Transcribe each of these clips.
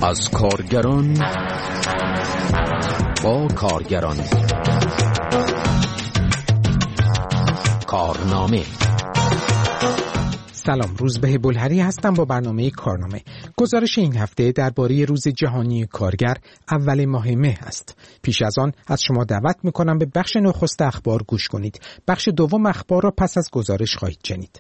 از کارگران با کارگران. کارنامه. سلام، روزبه بلهری هستم با برنامه کارنامه. گزارش این هفته درباره روز جهانی کارگر اول ماه مه است. پیش از آن از شما دعوت میکنم به بخش نخست اخبار گوش کنید. بخش دوم اخبار را پس از گزارش خواهید شنید.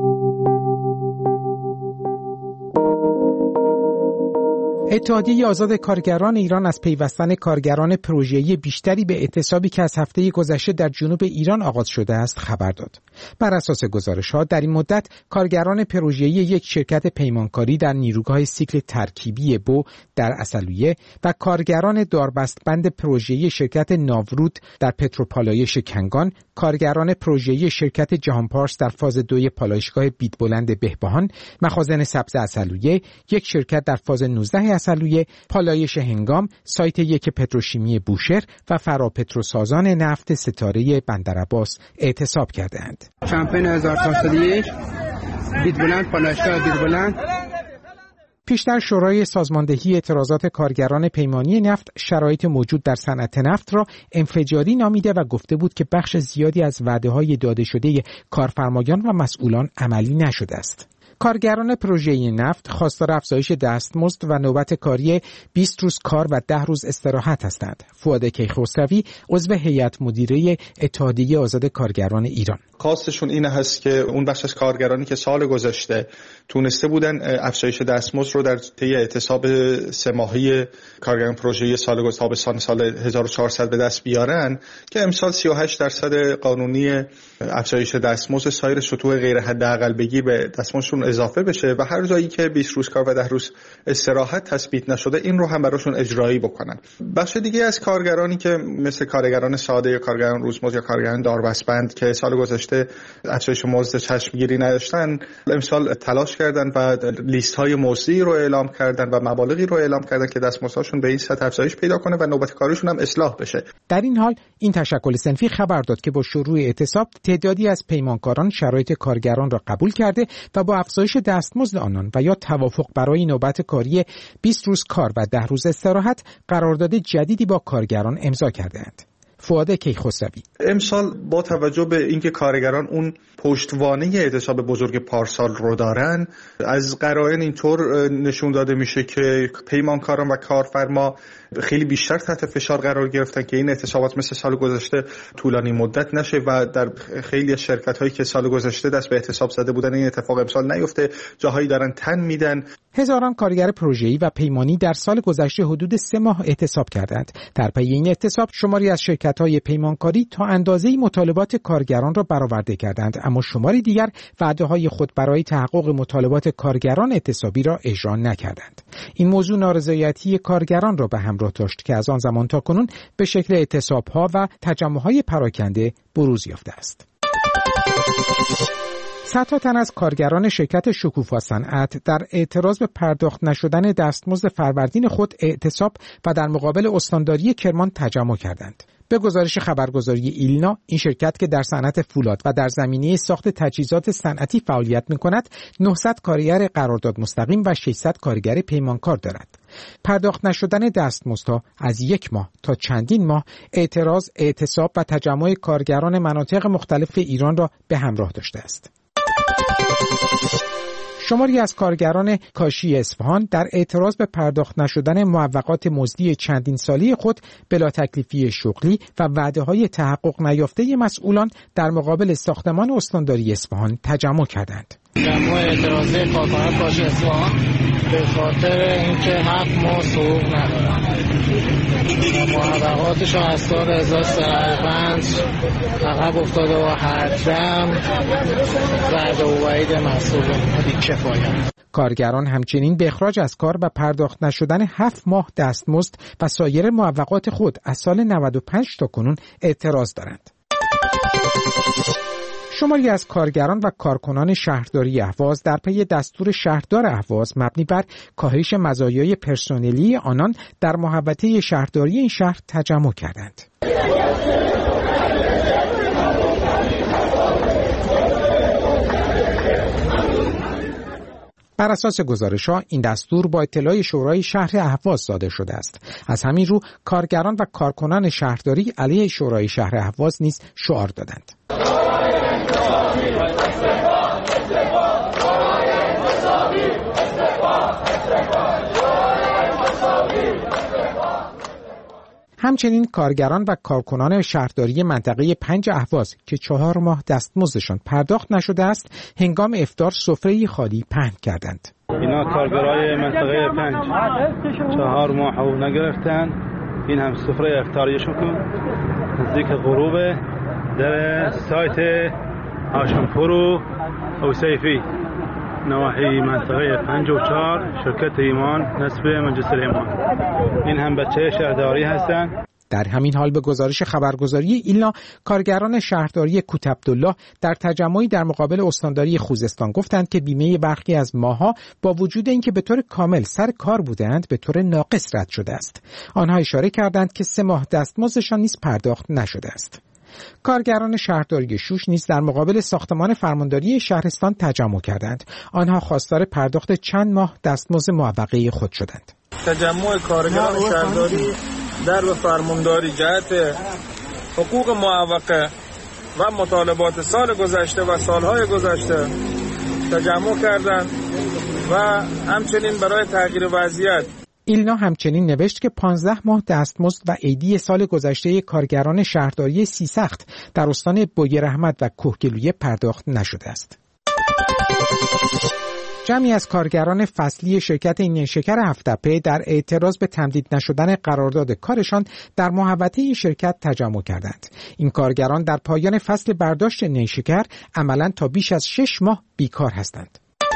اتحادیه آزاد کارگران ایران از پیوستن کارگران پروژه‌ای بیشتری به اعتصابی که از هفته گذشته در جنوب ایران آغاز شده است خبر داد. بر اساس گزارش‌ها در این مدت کارگران پروژه‌ای یک شرکت پیمانکاری در نیروگاه سیکل ترکیبی بو در عسلویه و کارگران داربستبند پروژه‌ای شرکت ناورود در پتروپالایش کنگان، کارگران پروژه‌ای شرکت جهانپارس در فاز 2 پالایشگاه بیدبلند بهبهان، مخازن سبز عسلویه، یک شرکت در فاز 19 عسلویه، پالایش هنگام، سایت 1 پتروشیمی بوشهر و فراپتروسازان نفت ستاره بندرعباس اعتصاب کردند. کمپین 1401 بیدبلند، پالایشگاه بیدبلند. پیشتر شورای سازماندهی اعتراضات کارگران پیمانی نفت شرایط موجود در صنعت نفت را انفجاری نامیده و گفته بود که بخش زیادی از وعده‌های داده شده کارفرمایان و مسئولان عملی نشده است. کارگران پروژه نفت خواستار افزایش دستمزد و نوبت کاری 20 روز کار و 10 روز استراحت هستند. فؤاد کیخسروی عضو هیئت مدیره اتحادیه آزاد کارگران ایران: خواستشون این هست که اون بخش از کارگرانی که سال گذشته تونسته بودن افزایش دستمزد رو در طی اعتصاب 3 ماهه کارگران پروژه‌ای سال گذشته سال 1400 به دست بیارن، که امسال 38% قانونی افزایش دستمزد سایر سطوح غیر حداقل بگیر به دستمزدشون اضافه بشه و هر جایی که 20 روز کار و 10 روز استراحت تثبیت نشده این رو هم براشون اجرایی بکنن. بخش دیگه از کارگرانی که مثل کارگران ساده یا کارگران روزمزد یا کارگران داربستبند که سال گذشته افزایش مزد چشمگیری نداشتن، امسال تلاش کردن و لیست‌های موضوعی رو اعلام کردن و مبالغی رو اعلام کردن که دستمزدشون به این سطح افزایش پیدا کنه و نوبت کاریشون هم اصلاح بشه. در این حال این تشکل صنفی خبر داد که با شروع اعتصاب تعدادی از پیمانکاران شرایط کارگران را قبول کرده و با افزایش دستمزد آنان و یا توافق برای نوبت کاری 20 روز کار و 10 روز استراحت قرارداد جدیدی با کارگران امضا کردند. فؤاد کیخسروی: امسال با توجه به اینکه کارگران اون پشتوانه اعتصاب بزرگ پارسال رو دارن، از قرائن اینطور نشون داده میشه که پیمانکاران و کارفرما خیلی بیشتر تحت فشار قرار گرفتن که این اعتصابات مثل سال گذشته طولانی مدت نشه و در خیلی از شرکت‌هایی که سال گذشته دست به اعتصاب زده بودن این اتفاق امسال نیفته، جاهایی دارن تن میدن. هزاران کارگر پروژه‌ای و پیمانی در سال گذشته حدود 3 ماه اعتصاب کردند. در پی این اعتصاب شماری از شرکت‌های پیمانکاری تا اندازه‌ای مطالبات کارگران را برآورده کردند، اما شماری دیگر وعده‌های خود برای تحقق مطالبات کارگران اعتصابی را اجرا نکردند. این موضوع نارضایتی کارگران را به همراه داشت که از آن زمان تا کنون به شکل اعتصاب‌ها و تجمع‌های پراکنده بروز یافته است. صدها تن از کارگران شرکت شکوفا صنعت در اعتراض به پرداخت نشدن دستمزد فروردین خود اعتصاب و در مقابل استانداری کرمان تجمع کردند. به گزارش خبرگزاری ایلنا، این شرکت که در صنعت فولاد و در زمینه ساخت تجهیزات صنعتی فعالیت می‌کند، 900 کارگر قرارداد مستقیم و 600 کارگر پیمانکار دارد. پرداخت نشدن دستمزدها از 1 ماه تا چندین ماه اعتراض، اعتصاب و تجمع کارگران مناطق مختلف ایران را به همراه داشته است. شماری از کارگران کاشی اصفهان در اعتراض به پرداخت نشدن معوقات مزدی چندین ساله خود بلا تکلیفی شغلی و وعده‌های تحقق نیافته مسئولان در مقابل ساختمان استانداری اصفهان تجمع کردند. تجمع اعتراضی کارکنان کاشی اصفهان به خاطر اینکه 7 ماه حقوق ندارن. معوقاتش از سال 1305 عقب افتاده و هردم وعده و وعید مسئولان بی‌کفایت. کارگران همچنین به اخراج از کار و پرداخت نشدن 7 ماه دستمزد و سایر معوقات خود از سال 95 تا کنون اعتراض دارند. شماری از کارگران و کارکنان شهرداری اهواز در پی دستور شهردار اهواز مبنی بر کاهش مزایای پرسنلی آنان در محوطه شهرداری این شهر تجمع کردند. بر اساس گزارش‌ها این دستور با اطلاع شورای شهر اهواز صادر شده است. از همین رو کارگران و کارکنان شهرداری علیه شورای شهر اهواز نیز شعار دادند. همچنین کارگران و کارکنان شهرداری منطقه 5 اهواز که 4 ماه دستمزدشان پرداخت نشده است، هنگام افطار سفره خالی پهن کردند. اینا کارگرای منطقه 5 4 ماه حقوق نگرفتن. این هم سفره افطاریشون نزدیک غروب در سایت هاشمپور و اوسیفی نواحی منطقه 5 و 4 شرکت ایمان نسب منجسر ایمان. این هم بچه شهرداری هستند. در همین حال به گزارش خبرگزاری ایلنا، کارگران شهرداری کوتعبدالله در تجمعی در مقابل استانداری خوزستان گفتند که بیمه برخی از ماها با وجود اینکه به طور کامل سر کار بودند به طور ناقص رد شده است. آنها اشاره کردند که 3 ماه دستمزدشان نیز پرداخت نشده است. کارگران شهرداری شوش نیز در مقابل ساختمان فرمانداری شهرستان تجمع کردند. آنها خواستار پرداخت چند ماه دستمزد معوقه خود شدند. تجمع کارگران شهرداری در فرمانداری جهت حقوق معوقه و مطالبات سال گذشته و سالهای گذشته تجمع کردند و همچنین برای تغییر وضعیت. ایلنا همچنین نوشت که 15 ماه دستمزد و عیدی سال گذشته کارگران شهرداری سیسخت در استان بویراحمد و کوهگیلویه پرداخت نشده است. جمعی از کارگران فصلی شرکت نیشکر هفت‌تپه در اعتراض به تمدید نشدن قرارداد کارشان در محوطه این شرکت تجمع کردند. این کارگران در پایان فصل برداشت نیشکر عملاً تا بیش از 6 ماه بیکار هستند.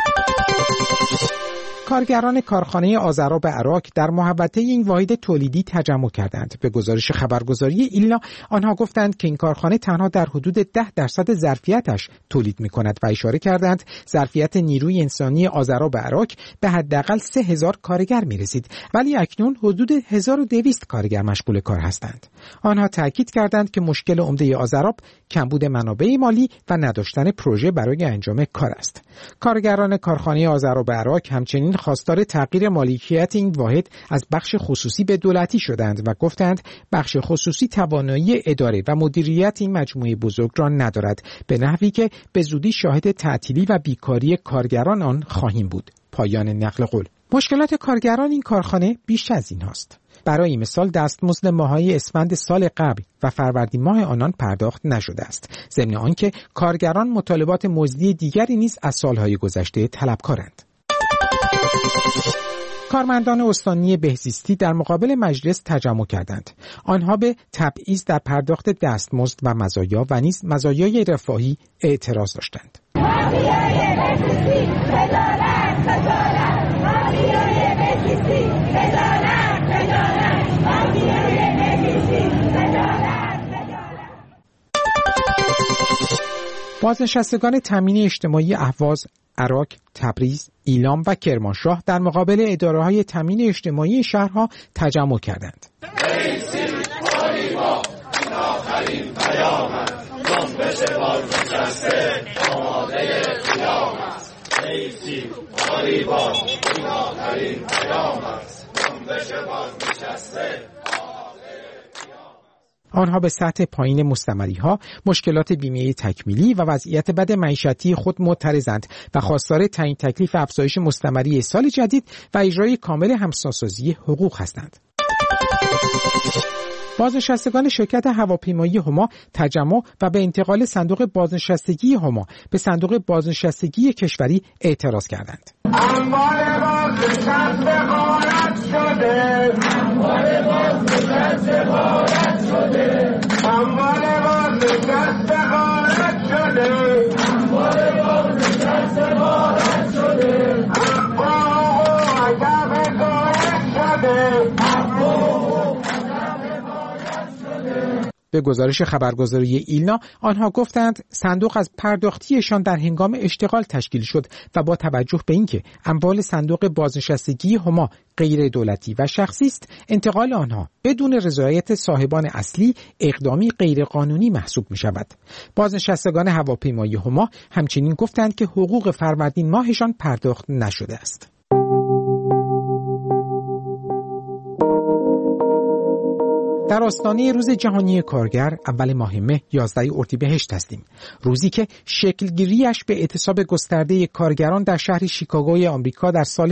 کارگران کارخانه آذراب عراق در محوطه این واحد تولیدی تجمع کردند. به گزارش خبرگزاری ایلنا، آنها گفتند که این کارخانه تنها در حدود 10% ظرفیتش تولید می‌کند و اشاره کردند ظرفیت نیروی انسانی آذراب عراق به حداقل 3000 کارگر می‌رسید، ولی اکنون حدود 1200 کارگر مشغول کار هستند. آنها تاکید کردند که مشکل عمده آذراب کمبود منابع مالی و نداشتن پروژه برای انجام کار است. کارگران کارخانه آذراب عراق همچنین خواستار تغییر مالکیت این واحد از بخش خصوصی به دولتی شدند و گفتند بخش خصوصی توانایی اداره و مدیریت این مجموعه بزرگ را ندارد، به نحوی که به زودی شاهد تعطیلی و بیکاری کارگران آن خواهیم بود. پایان نقل قول. مشکلات کارگران این کارخانه بیش از این هاست. برای مثال دستمزد ماه‌های اسفند سال قبل و فروردین ماه آنان پرداخت نشده است، ضمن آنکه کارگران مطالبات مزدی دیگری نیز از سالهای گذشته طلبکارند. کارمندان استانی بهزیستی در مقابل مجلس تجمع کردند. آنها به تبعیض در پرداخت دستمزد و مزایا و نیز مزایای رفاهی اعتراض داشتند. بازنشستگان تامین اجتماعی اهواز، عراق، تبریز، ایلام و کرمانشاه در مقابل اداره‌های تامین اجتماعی شهرها تجمع کردند. آنها به سطح پایین مستمری‌ها، مشکلات بیمه تکمیلی و وضعیت بد معیشتی خود معترضند و خواستار تعیین تکلیف افزایش مستمری سال جدید و اجرای کامل همسان‌سازی حقوق هستند. بازنشستگان شرکت هواپیمایی هما تجمع و به انتقال صندوق بازنشستگی هما به صندوق بازنشستگی کشوری اعتراض کردند. اموال بازنشسته غارت شده، اموال بازنشسته غارت شده، اموال بازنشسته غارت شده، اموال بازنشسته غارت شده، حقوق عدم غارت شده، حقوق. به گزارش خبرگزاری ایلنا آنها گفتند صندوق از پرداختیشان در هنگام اشتغال تشکیل شد و با توجه به اینکه اموال صندوق بازنشستگی هما غیر دولتی و شخصی است، انتقال آنها بدون رضایت صاحبان اصلی اقدامی غیرقانونی محسوب می شود. بازنشستگان هواپیمایی هما همچنین گفتند که حقوق فروردین ماهشان پرداخت نشده است. در آستانه روز جهانی کارگر اول ماه مه 11 اردیبهشت هستیم، روزی که شکلگیریش به اعتصاب گسترده کارگران در شهر شیکاگوی آمریکا در سال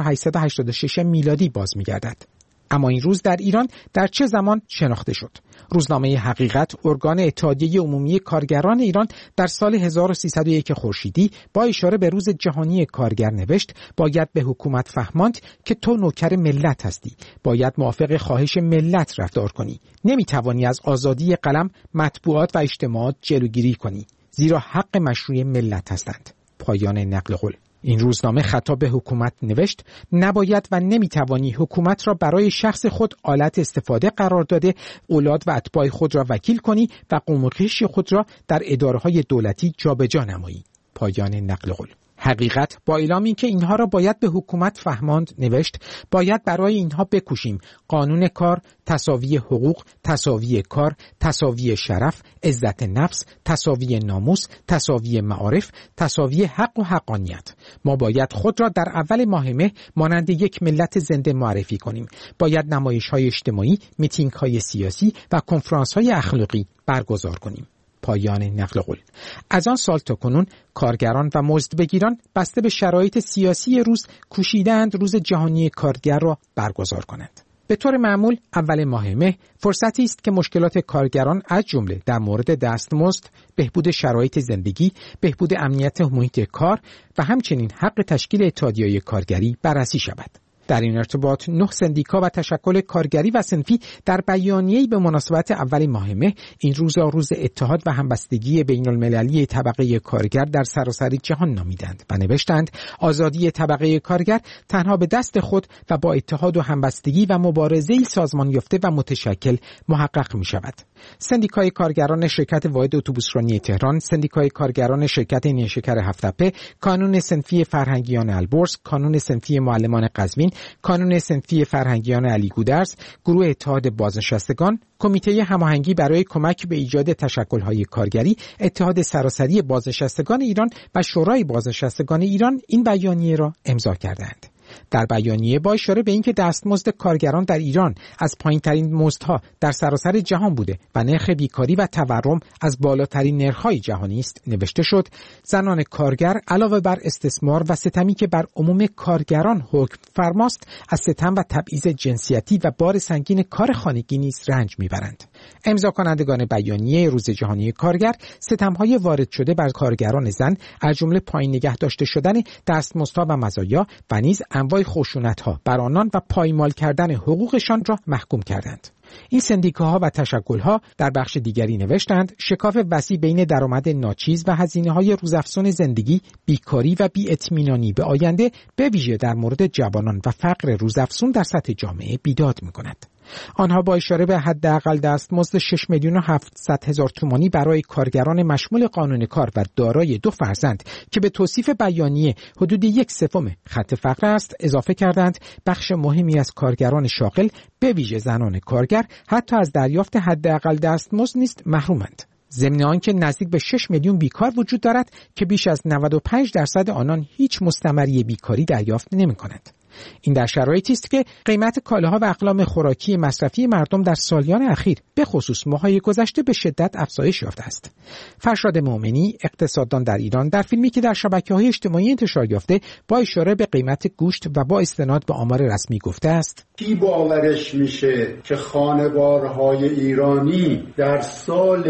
1886 میلادی باز می‌گردد. اما این روز در ایران در چه زمان شناخته شد؟ روزنامه حقیقت، ارگان اتحادیه عمومی کارگران ایران، در سال 1301 خورشیدی با اشاره به روز جهانی کارگر نوشت: باید به حکومت فهماند که تو نوکر ملت هستی، باید موافق خواهش ملت رفتار کنی، نمیتوانی از آزادی قلم، مطبوعات و اجتماعات جلوگیری کنی، زیرا حق مشروع ملت هستند. پایان نقل قول. این روزنامه خطاب به حکومت نوشت: نباید و نمیتوانی حکومت را برای شخص خود آلت استفاده قرار داده، اولاد و اتباع خود را وکیل کنی و قوم و خویش خود را در اداره‌های دولتی جابجا نمایی. پایان نقل قول. حقیقت با اعلام اینکه اینها را باید به حکومت فهماند نوشت: باید برای اینها بکوشیم قانون کار، تساوی حقوق، تساوی کار، تساوی شرف، عزت نفس، تساوی ناموس، تساوی معارف، تساوی حق و حقانیت. ما باید خود را در اول ماه مه مانند یک ملت زنده معرفی کنیم. باید نمایش‌های اجتماعی، میتینگ‌های سیاسی و کنفرانس‌های اخلاقی برگزار کنیم. پایان نقل قول. از آن سال تا کنون کارگران و مزدبگیران بسته به شرایط سیاسی روز کوشیدند روز جهانی کارگر را برگزار کنند. به طور معمول اول ماه مه فرصتی است که مشکلات کارگران از جمله در مورد دستمزد، بهبود شرایط زندگی، بهبود امنیت محیط کار و همچنین حق تشکیل اتحادیه‌های کارگری بررسی شود. در این ارتباط 9 سندیکا و تشکل کارگری و صنفی در بیانیه‌ای به مناسبت اول ماه مه این روز را روز اتحاد و همبستگی بین‌المللی طبقه کارگر در سراسر جهان نامیدند و نوشتند: آزادی طبقه کارگر تنها به دست خود و با اتحاد و همبستگی و مبارزه‌ای سازمان یافته و متشکل محقق می‌شود. سندیکای کارگران شرکت واحد اتوبوسرانی تهران، سندیکای کارگران شرکت نیشکر هفت‌تپه، کانون صنفی فرهنگیان البرز، کانون صنفی معلمان قزوین، کانون صنفی فرهنگیان علی گودرز، گروه اتحاد بازنشستگان، کمیته هماهنگی برای کمک به ایجاد تشکل‌های کارگری، اتحاد سراسری بازنشستگان ایران و شورای بازنشستگان ایران این بیانیه را امضا کردند. در بیانیه با اشاره به اینکه دستمزد کارگران در ایران از پایین‌ترین مزدها در سراسر جهان بوده و نرخ بیکاری و تورم از بالاترین نرخ‌های جهانی است نوشته شد: زنان کارگر علاوه بر استثمار و ستمی که بر عموم کارگران حکم فرماست، از ستم و تبعیض جنسیتی و بار سنگین کار خانگی نیز رنج میبرند. امضا کنندگان بیانیه روز جهانی کارگر ستم‌های وارد شده بر کارگران زن از جمله پایین نگه داشته شدن دستمزدها و مزایا و نیز انواع خشونت‌ها بر آنان و پایمال کردن حقوقشان را محکوم کردند. این سندیکاها و تشکل‌ها در بخش دیگری نوشتند: شکاف وسیع بین درآمد ناچیز و هزینه‌های روزافزون زندگی، بیکاری و بی‌اطمینانی به آینده به ویژه در مورد جوانان و فقر روزافزون در سطح جامعه بیداد می‌کند. آنها با اشاره به حداقل دستمزد 6,700,000 تومانی برای کارگران مشمول قانون کار و دارای 2 فرزند که به توصیف بیانیه حدود 1/3 خط فقر است اضافه کردند: بخش مهمی از کارگران شاغل به ویژه زنان کارگر حتی از دریافت حداقل دستمزد نیز محرومند. ضمن آنکه نزدیک به 6 میلیون بیکار وجود دارد که بیش از 95% آنان هیچ مستمری بیکاری دریافت نمی‌کنند. این در شرایطی است که قیمت کالاها و اقلام خوراکی مصرفی مردم در سالیان اخیر به خصوص ماه‌های گذشته به شدت افزایش یافته است. فرشاد مومنی، اقتصاددان در ایران، در فیلمی که در شبکه‌های اجتماعی انتشار یافته با اشاره به قیمت گوشت و با استناد به آمار رسمی گفته است: کی باورش میشه که خانوارهای ایرانی در سال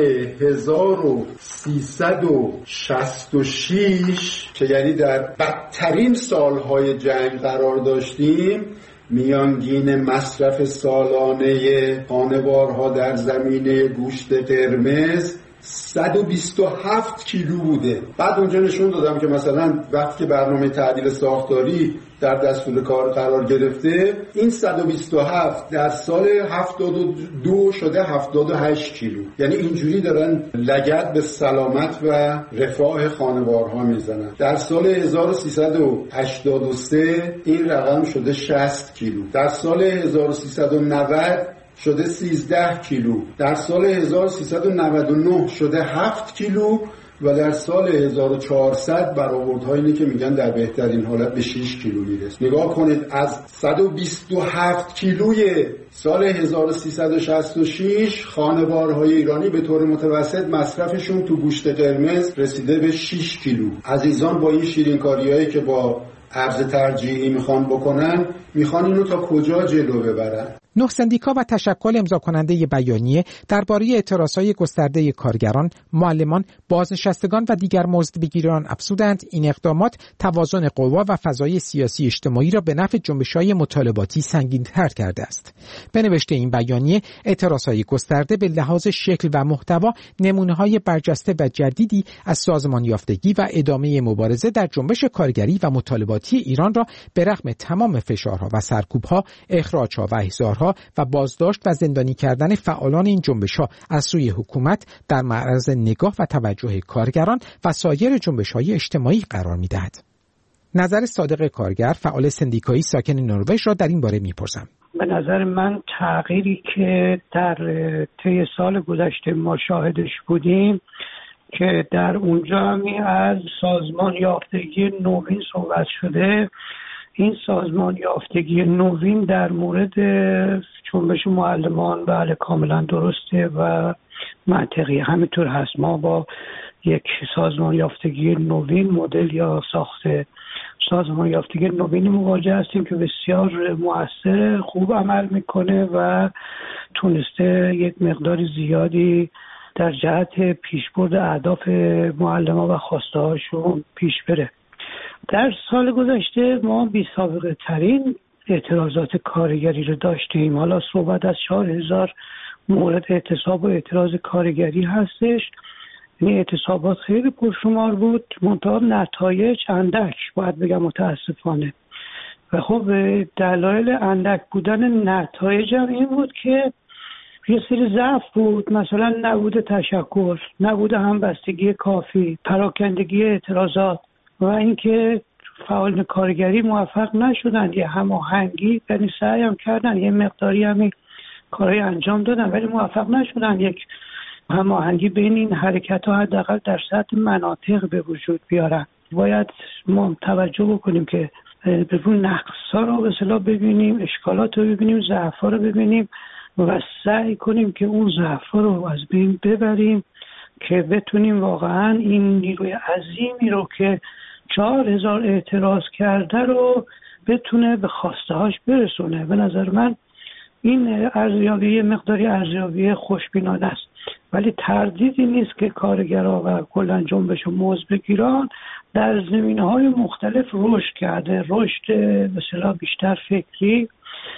1366 که یعنی در بدترین سالهای جنگ قرار داشتیم، میانگین مصرف سالانه خانوارها در زمینه گوشت قرمز 127 کیلو بوده. بعد اونجا نشون دادم که مثلا وقتی که برنامه تعدیل ساختاری در دستور کار قرار گرفته، این 127 در سال 72 شده 78 کیلو. یعنی اینجوری دارن لگد به سلامت و رفاه خانوارها میزنن. در سال 1383 این رقم شده 60 کیلو. در سال 1390 شده 13 کیلو. در سال 1399 شده 7 کیلو و در سال 1400 برآوردها اینه که میگن در بهترین حالت به 6 کیلو میرسه. نگاه کنید، از 127 کیلوی سال 1366 خانوارهای ایرانی به طور متوسط مصرفشون تو گوشت قرمز رسیده به 6 کیلو. عزیزان با این شیرینکاریایی که با ارز ترجیحی میخوان بکنن، میخوان اینو تا کجا جلو ببرن؟ 9 سندیکا و تشکل امضا کننده بیانیه درباره اعتراضهای گسترده کارگران، معلمان، بازنشستگان و دیگر مزدبگیران افزودند این اقدامات توازن قوا و فضای سیاسی اجتماعی را به نفع جنبش‌های مطالباتی سنگین‌تر کرده است. به نوشته این بیانیه، اعتراضهای گسترده به لحاظ شکل و محتوا نمونه‌های برجسته و جدیدی از سازمان یافتگی و ادامه مبارزه در جنبش کارگری و مطالباتی ایران را به رغم تمام فشارها و سرکوب‌ها، اخراج‌ها و احضارها و بازداشت و زندانی کردن فعالان این جنبش‌ها از سوی حکومت در معرض نگاه و توجه کارگران و سایر جنبش‌های اجتماعی قرار می‌دهد. نظر صادق کارگر، فعال سندیکایی ساکن نروژ را در این باره می‌پرسم. به نظر من تغییری که در طی سال گذشته ما شاهدش بودیم که در اونجا همی از سازمان یافتگی نوین صحبت شده. این سازمان یافتگی نوین در مورد جنبش معلمان بله کاملا درسته و منطقی، همینطور هست. ما با یک سازمان یافتگی نوین مدل یا ساخت سازمان یافتگی نوین مواجه هستیم که بسیار مؤثر، خوب عمل میکنه و تونسته یک مقدار زیادی در جهت پیشبرد اهداف معلمان و خواسته هاشون پیش بره. در سال گذشته ما بی سابقه ترین اعتراضات کارگری رو داشتیم. حالا صحبت از 4000 مورد اعتصاب و اعتراض کارگری هستش. این اعتصابات خیلی پرشمار بود، منتها نتایج اندک، باید بگم متاسفانه. و خب دلایل اندک بودن نتایج هم این بود که یه سری ضعف بود، مثلا نبود تشکل، نبود همبستگی کافی، پراکندگی اعتراضات و اینکه فعالان کارگری موفق نشدن یه هماهنگی، یعنی سعی هم کردن یه مقداری همین کارهای انجام دادن ولی موفق نشدن یک هماهنگی بین این حرکت‌ها حداقل در سطح مناطق به وجود بیارن. باید ما توجه بکنیم که به اون نقص‌ها رو به اصطلاح ببینیم، اشکالات رو ببینیم، ضعف‌ها رو ببینیم و سعی کنیم که اون ضعف‌ها رو از بین ببریم که بتونیم واقعا این نیروی عظیمی رو که 4000 اعتراض کرده رو بتونه به خواسته‌هاش برسونه. به نظر من این ارزیابی مقداری ارزیابی خوشبینانه است، ولی تردیدی نیست که کارگرها و کلاً جنبش مزدبگیران در زمینه‌های مختلف رشد کرده، رشد به اصطلاح بیشتر فکری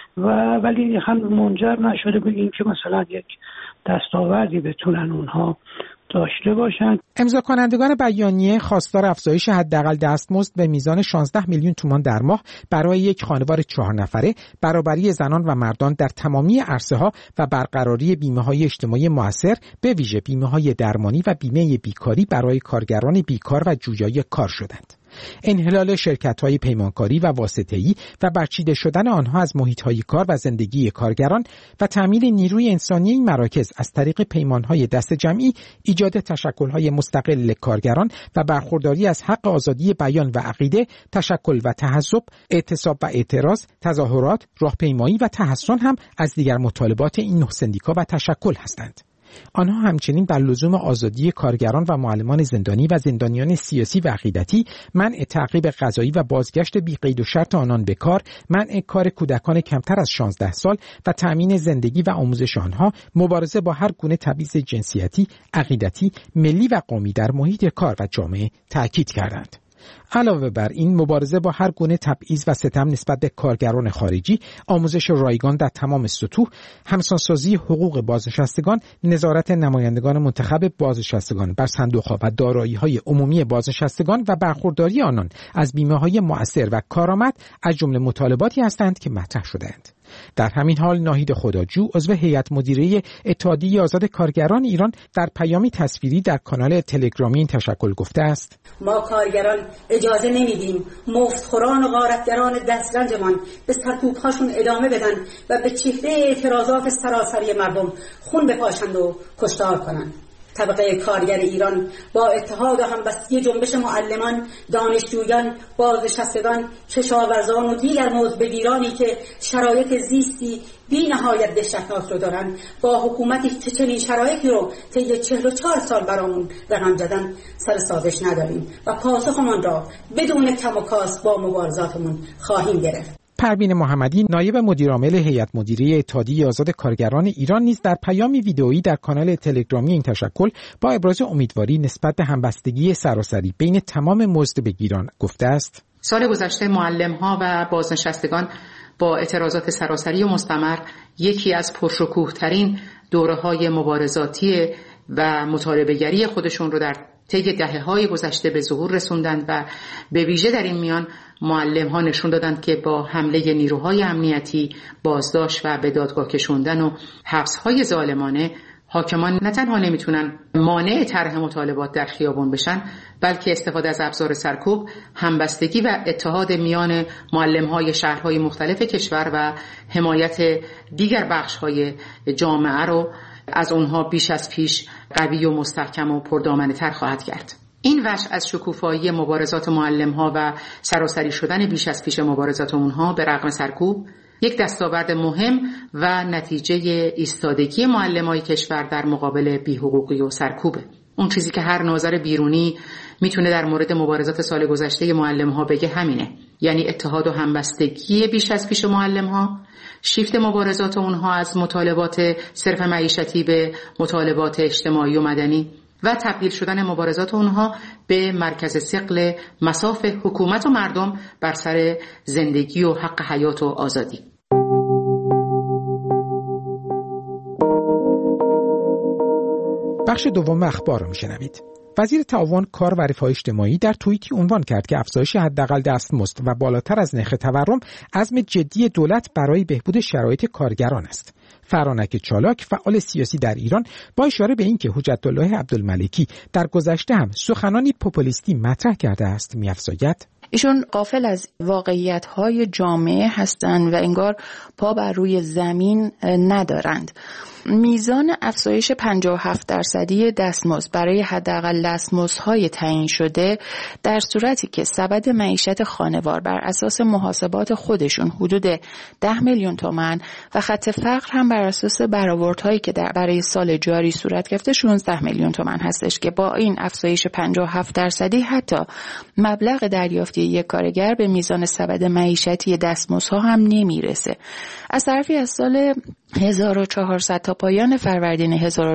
ولی هم منجر نشده به این که مثلا یک دستاوردی بتونن اونها داشته باشند. امضا کنندگان بیانیه خواستار افزایش حداقل دستمزد به میزان 16 میلیون تومان در ماه برای یک خانوار 4 نفره، برابری زنان و مردان در تمامی عرصه‌ها و برقراری بیمه‌های اجتماعی مؤثر، به ویژه بیمه‌های درمانی و بیمه بیکاری برای کارگران بیکار و جویای کار شدند. انحلال شرکت‌های پیمانکاری و واسطه‌ای و برچیده شدن آنها از محیط‌های کار و زندگی کارگران و تأمین نیروی انسانی این مراکز از طریق پیمان‌های دست جمعی، ایجاد تشکل‌های مستقل کارگران و برخورداری از حق آزادی بیان و عقیده، تشکل و تحزب، اعتصاب و اعتراض، تظاهرات، راهپیمایی و تحصن هم از دیگر مطالبات این 9 سندیکا و تشکل هستند. آنها همچنین بر لزوم آزادی کارگران و معلمان زندانی و زندانیان سیاسی و عقیدتی، منع تعقیب قضایی و بازگشت بی قید و شرط آنان به کار، منع کار کودکان کمتر از 16 سال و تأمین زندگی و آموزش آنها، مبارزه با هر گونه تبعیض جنسیتی، عقیدتی، ملی و قومی در محیط کار و جامعه تأکید کردند. علاوه بر این مبارزه با هر گونه تبعیض و ستم نسبت به کارگران خارجی، آموزش رایگان در تمام سطوح، همسانسازی حقوق بازنشستگان، نظارت نمایندگان منتخب بازنشستگان بر صندوق‌ها و دارایی‌های عمومی بازنشستگان و برخورداری آنان از بیمه‌های مؤثر و کارآمد از جمله مطالباتی هستند که مطرح شده‌اند. در همین حال ناهید خداجو عضو هیئت مدیره اتحادیه آزاد کارگران ایران در پیامی تصویری در کانال تلگرامی این تشکل گفته است: ما کارگران اجازه نمیدیم مفتخوران و غارتگران دسترنجمان به سرکوب‌هاشون ادامه بدن و به چهره اعتراضات سراسری مردم خون بپاشند و کشتار کنند. طبقه کارگر ایران با اتحاد و همبستی جنبش معلمان، دانشجویان، بازنشستگان، کشاورزان و دیگر موضوع‌بگیرانی که شرایط زیستی بی نهایت دهشتناک رو دارن، با حکومتی که چنین شرایطی رو طی 44 سال برامون رقم زدن سر سازش نداریم و پاسخمان را بدون کم و کاست با مبارزاتمون خواهیم گرفت. پروین محمدی نایب مدیرعامل هیئت مدیره اتحادیه آزاد کارگران ایران نیز در پیامی ویدئویی در کانال تلگرامی این تشکل با ابراز امیدواری نسبت به همبستگی سراسری بین تمام مزدبگیران گفته است: سال گذشته معلم‌ها و بازنشستگان با اعتراضات سراسری و مستمر یکی از پرشکوه‌ترین دوره‌های مبارزاتی و مطالبه‌گری خودشون رو در طی دهه‌های گذشته به ظهور رسوندند و به ویژه در این میان معلم‌ها نشون دادند که با حمله نیروهای امنیتی، بازداشت و به دادگاه کشوندن و حبس‌های ظالمانه، حاکمان نه تنها نمیتونن مانع طرح مطالبات در خیابان بشن، بلکه استفاده از ابزار سرکوب، همبستگی و اتحاد میان معلم‌های شهرهای مختلف کشور و حمایت دیگر بخش‌های جامعه رو از اونها بیش از پیش قوی و مستحکم و پردامنه‌تر خواهد کرد. این وجه از شکوفایی مبارزات معلم‌ها و سراسری شدن بیش از پیش مبارزات اونها به رغم سرکوب یک دستاورد مهم و نتیجه ایستادگی معلمای کشور در مقابل بی‌حقوقی و سرکوبه. اون چیزی که هر ناظر بیرونی میتونه در مورد مبارزات سال گذشته معلم‌ها بگه همینه، یعنی اتحاد و همبستگی بیش از پیش معلم‌ها، شیفت مبارزات اونها از مطالبات صرف معیشتی به مطالبات اجتماعی و مدنی و تبدیل شدن مبارزات اونها به مرکز ثقل مصاف حکومت و مردم بر سر زندگی و حق حیات و آزادی. بخش دوم اخبار رو میشنوید. وزیر تعاون، کار و رفاه اجتماعی در توییتی عنوان کرد که افزایش حداقل دستمزد و بالاتر از نرخ تورم عزم جدی دولت برای بهبود شرایط کارگران است. فرانک چالاک، فعال سیاسی در ایران، با اشاره به اینکه حجت الله عبدالملکی در گذشته هم سخنانی پوپولیستی مطرح کرده است، می‌افزاید: ایشون غافل از واقعیت‌های جامعه هستند و انگار پا بر روی زمین ندارند. میزان افزایش 57% دستمزد برای حداقل دستمزدهای تعیین شده در صورتی که سبد معیشت خانوار بر اساس محاسبات خودشون حدود 10 میلیون تومان و خط فقر هم بر اساس برآوردهایی که برای سال جاری صورت گرفته 16 میلیون تومان هستش که با این افزایش 57% حتی مبلغ دریافتی یک کارگر به میزان سبد معیشتی دستمزدها هم نمیرسه. از طرفی از سال 1400 تا پایان فروردین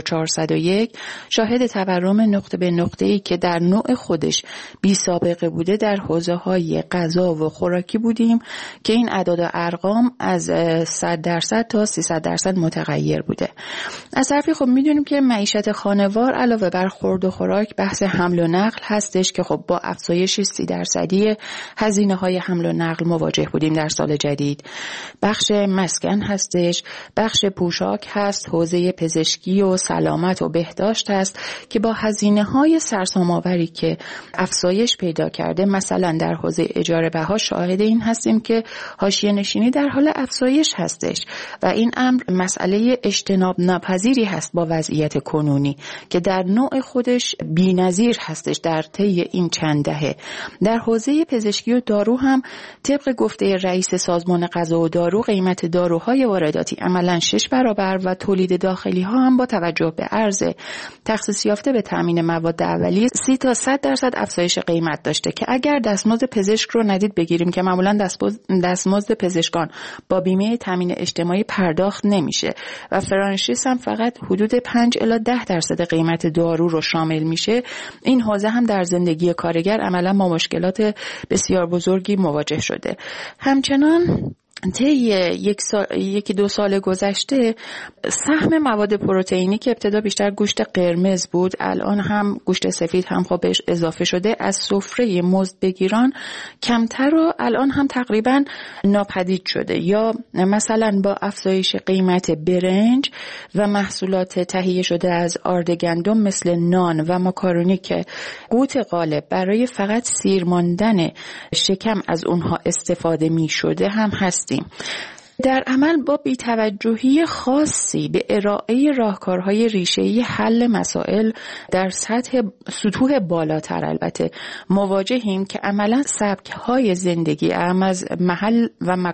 1401 شاهد تورم نقطه به نقطه‌ای که در نوع خودش بی سابقه بوده در حوزه‌های غذا و خوراکی بودیم که این اعداد و ارقام از 100% تا 300% متغیر بوده. از طرفی خب میدونیم که معیشت خانوار علاوه بر خورد و خوراک بحث حمل و نقل هستش که خب با افزایش 30% هزینه‌های حمل و نقل مواجه بودیم در سال جدید. بخش مسکن هستش، بخش پوشاک هست، حوزه پزشکی و سلامت و بهداشت هست که با هزینه‌های سرسام‌آوری که افزایش پیدا کرده، مثلا در حوزه اجاره بها شاهد این هستیم که حاشیه نشینی در حال افزایش هستش و این امر مسئله اجتناب ناپذیری هست با وضعیت کنونی که در نوع خودش بی‌نظیر هستش در طی این چند دهه. در حوزه پزشکی و دارو هم طبق گفته رئیس سازمان غذا و دارو قیمت داروهای وارداتی عملاً معمولا 6 برابر و تولید داخلی ها هم با توجه به عرض تخصیص یافته به تامین مواد اولیه 30 تا 100% افزایش قیمت داشته که اگر دستمزد پزشک رو ندید بگیریم که معمولا دستمزد پزشکان با بیمه تامین اجتماعی پرداخت نمیشه و فرانشیز هم فقط حدود 5 الی 10% قیمت دارو رو شامل میشه، این حوزه هم در زندگی کارگر عملا با مشکلات بسیار بزرگی مواجه شده. همچنان طی یکی دو سال گذشته سهم مواد پروتئینی که ابتدا بیشتر گوشت قرمز بود، الان هم گوشت سفید هم خب بهش اضافه شده، از سفره مزدبگیران کمتر و الان هم تقریبا ناپدید شده. یا مثلا با افزایش قیمت برنج و محصولات تهیه شده از آرد گندم مثل نان و ماکارونی که قوت غالب برای فقط سیر ماندن شکم از اونها استفاده می شده هم هستیم. در عمل با بی‌توجهی خاصی به ارائه راهکارهای ریشه‌ای حل مسائل در سطوح بالاتر البته مواجهیم که عملا سبک‌های زندگی اعم از محل و